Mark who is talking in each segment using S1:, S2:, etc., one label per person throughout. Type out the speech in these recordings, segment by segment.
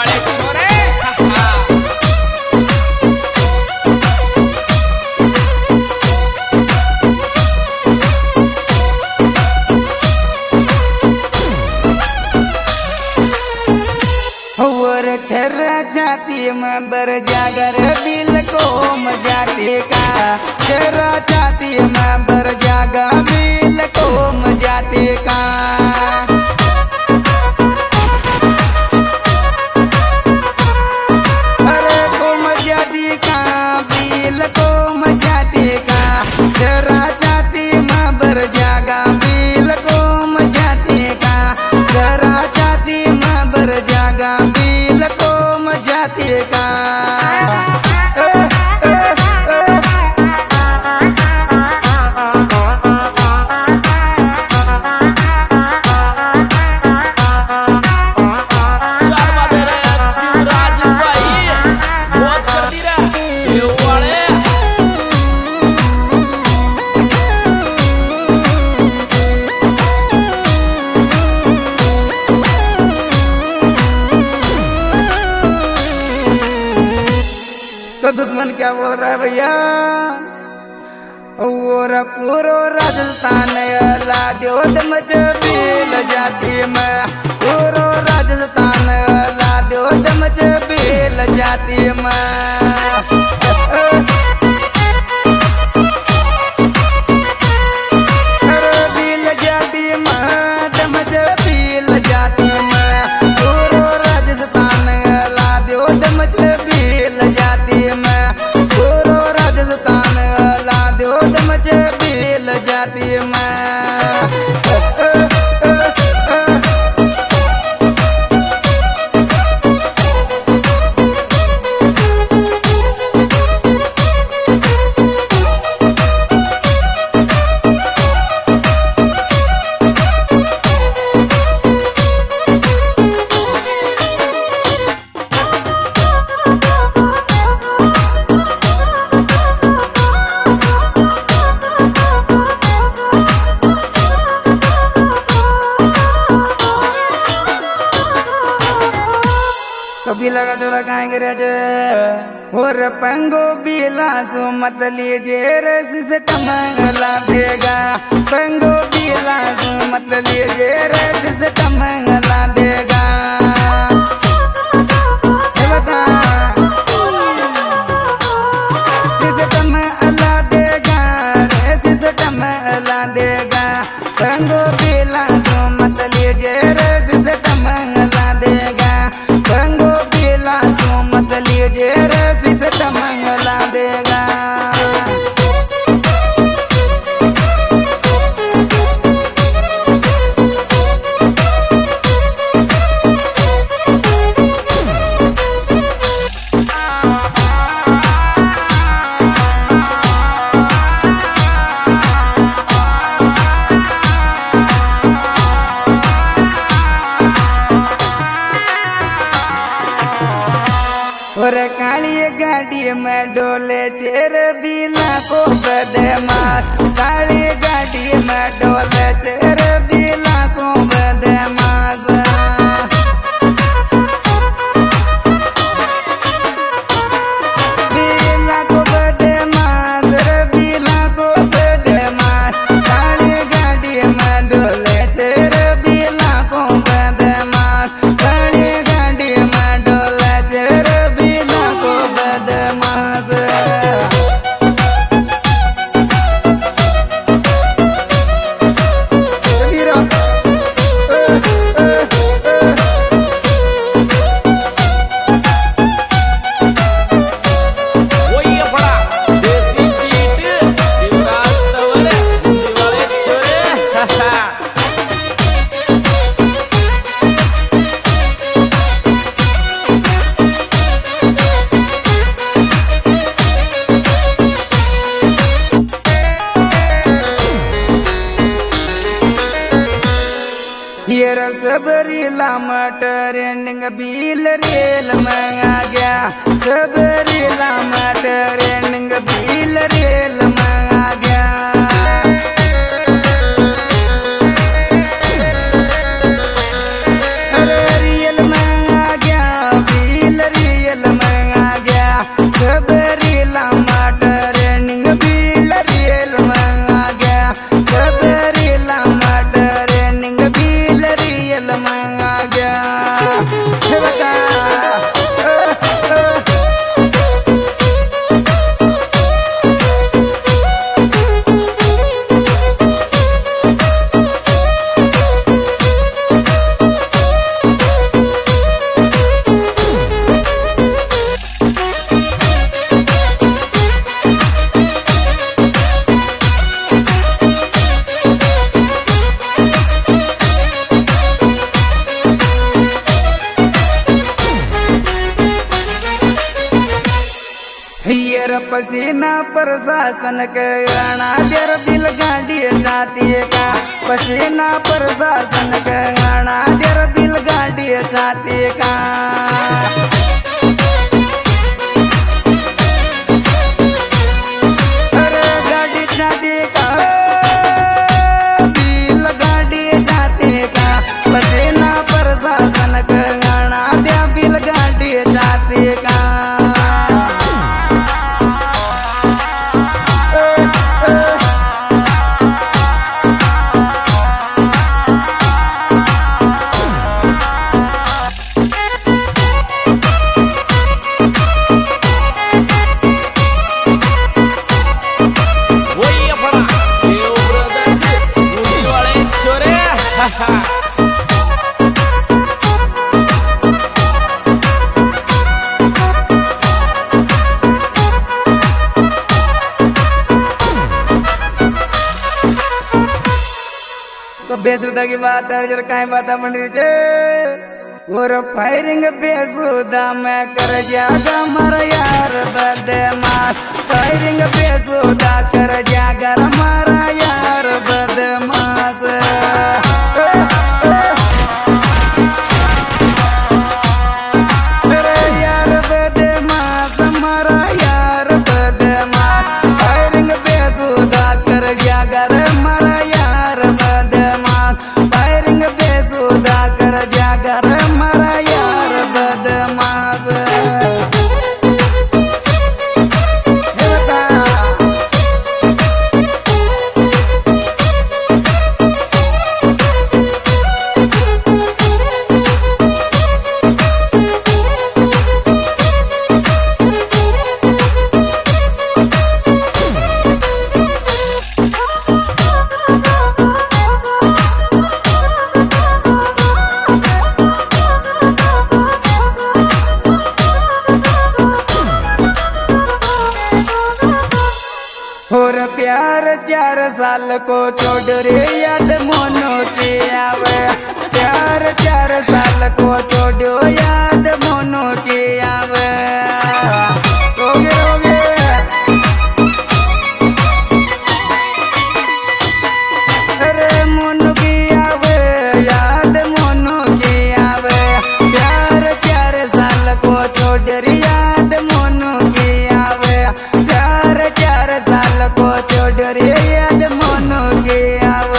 S1: वाले छोरे।
S2: और छर्रा जाती में बर जागर बिल को मजाती का छर्रा जाती में बर जागा बिल को मजाती का अरे को मजाती का बिल को मजाती का छर्रा जाती में बर जागा बिल को मजाती का छर्रा जाती में बर जागा बिल को मजाती का तो दुश्मन क्या बोल रहा है भैया और पूरो राजस्थान ला द्योत मच बेल जाती में पूरो राजस्थान ला द्योत मच बेल जाती में कभी लगा तो लगाएंगे राजा और पंगो बीला सो मत लीजिए रस से टमंगला देगा पंगो बीला सो मत लीजिए रस से टमंगला देगा बता से टमंगला देगा रस से टमंगला देगा पंगो बीला सो मत लीजिए रस से टमंगला देगा पंगो बीला सो मत लीजिए रस से टमंगला देगा और काली गाड़ी में डोले चेर बीला को बदमाश काली गाड़ी में डोले चेर बीला को बदमाश बीला को बदमाश बीला को बदमाश काली गाड़ी में डोले चेर बीला को बदमाश काली गाड़ी में डोले चेर ये सबरीला मटर एंडिंग बील रेल में आ गया सबरीला मटर एंडिंग बील रेल में आ गया अरे रेल में आ गया पियर पसीना प्रशासन के गाना देर बिल गाड़ी जाती का पसीना प्रशासन के गाना देर बिल गाड़ी जाती का तो बेसुदा की बात है जरा काई बात बन रही है और फायरिंग बेसुदा मैं कर जागा मर यार बदमाश फायरिंग बेसुदा कर जागा मारा यार बदमाश यार बदमाश मारा यार बदमाश फायरिंग बेसुदा कर जागा मारा यार फायरिंग बेसुदा कर जागर मरा यार बदमाश और प्यार 4 साल को छोड़ रे याद मोनो की आवे प्यार 4 साल को छोड़ो याद मोनो की आवे रोगे रोगे अरे मोनो की आवे याद मोनो की आवे प्यार 4 साल को छोड़ रे याद मोनो की आवे प्यार 4 साल को छोड़ रे याद मोनो के आवे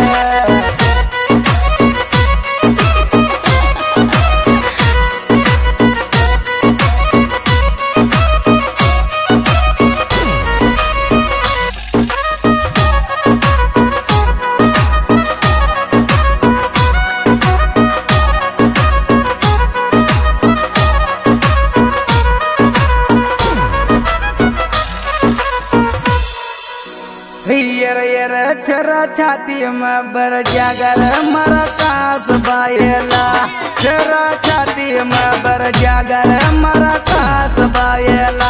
S2: यर छरा छाती में बर जागर मरा कास बायला छरा छाती में बर जागर मरा कास बायला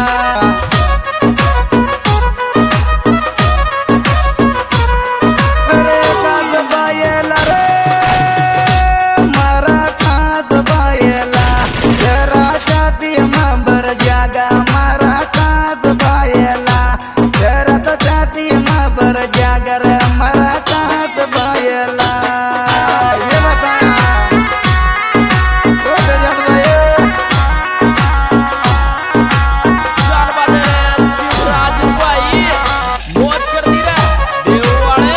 S2: अरे कास बायला रे मरा कास बायला छरा छाती में बर जागा मरा कास बायला छरा तो छाती में बर जागर मरा कास बायला ये बता
S1: चल बादे शिवराज भाई मौज कर दी रे देव वाले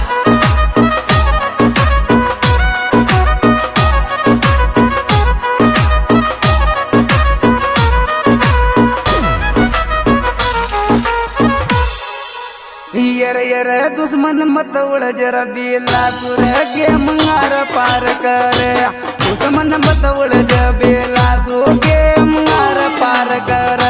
S2: यर दुश्मन मत उड़ जरा बेला सुर के मंगार पार करे दुश्मन मत उड़ जा बेला सु के मंगार पार कर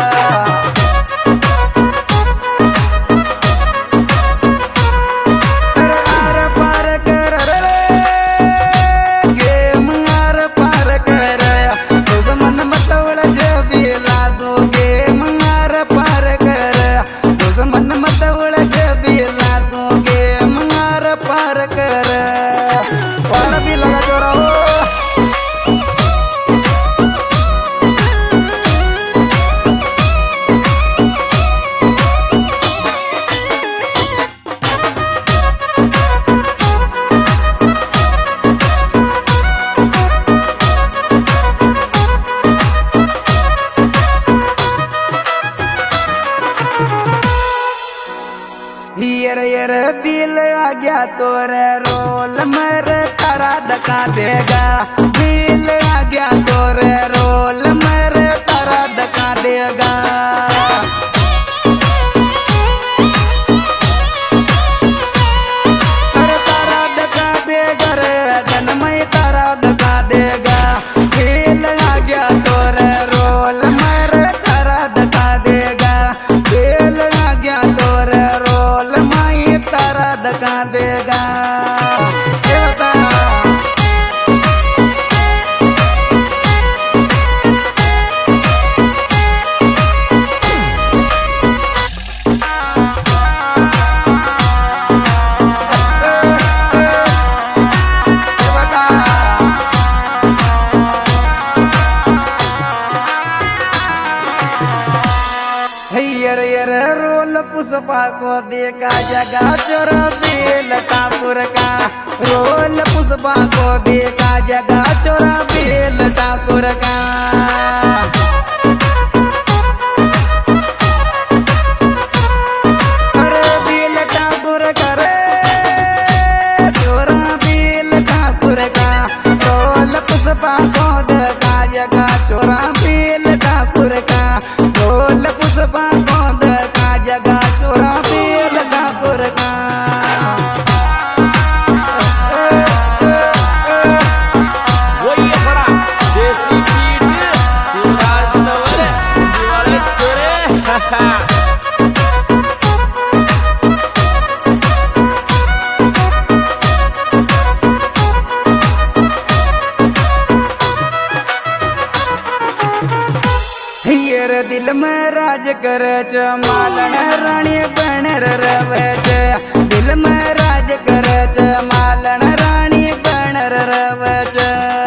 S2: पार कर रे के मंगार पार कर दुश्मन मत उड़ जा बेला सु के मंगार पार कर दुश्मन मत उड़ बिला के मंगार पार कर पार भी लगा जो रहो तोरे रोल मेरे तारा धका देगा। दिल आ गया तोरे रोल मेरे तारा धका देगा। अरे तारा धका देगा रे जनमय तारा धका देगा। दिल आ गया तोरे रोल मेरे तारा धका देगा। दिल आ गया तोरे रोल मैं तारा धका देगा। रोल पुष्पा को देखा जगा चोरा बेल ठाकुर का। रोल पुष्पा को देखा जगा चोरा बेल ठाकुर का। अरे बेल ठाकुर करे चोरा बेल ठाकुर का। रोल पुष्पा को देखा जगा चोरा बेल ठाकुर का। रोल पुष्पा को जगा चोरा बेल ठाकुर का।
S1: वही है बड़ा देसी कीट शिवराज नवर जीवाले चोरे।
S2: हियर दिल में राज करे च मालन रानी बनर रवे च। दिल में राज करे च मालन रानी बनर रवे च।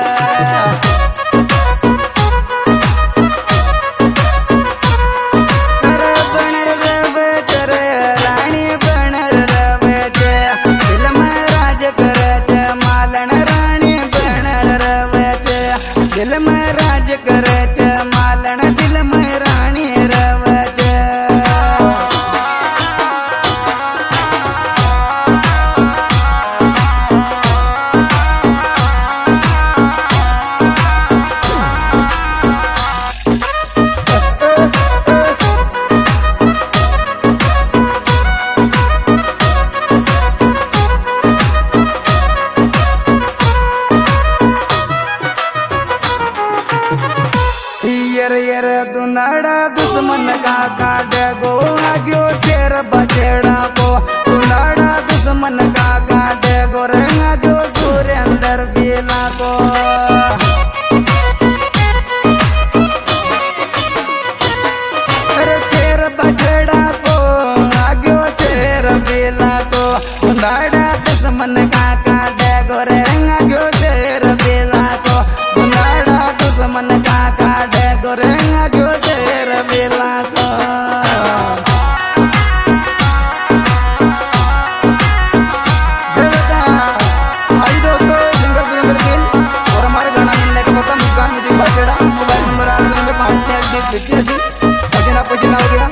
S2: अरे बनर रवे च रे रानी बनर रवे च। दिल में राज करे च मालन रानी बनर रवे च। दिल में राज करे च मालन दिल में रानी रवे च। यर दुनाड़ा दुश्मन का काट गो आग्यो शेर बचेड़ा को। दुनाड़ा दुश्मन का काट गो रंगा जो सुरेंद्र बेला को। अरे शेर बचेड़ा को आग्यो शेर बेला को। दुनाड़ा दुश्मन का काट गो रंगा जो शेर बेला को। दुनाड़ा दुश्मन का काट गोरेंगा जो शेर बेला को। आई दोस्तों सिंगर सुरेंद्र गिल और हमारे गाना मिलने का मौका मुस्कान म्यूजिक बचेड़ा। Mobile number 895 5 6 20 85। पसीना पसीना हो गया।